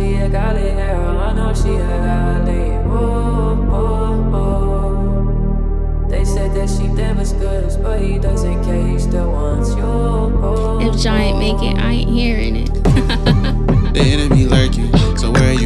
she a golly girl, I know she a golly. Ooh, ooh, ooh. They said that she damaged goods, but he doesn't care, he still wants you. Ooh, If Giant make it, I ain't hearing it. The enemy lurking, so where are you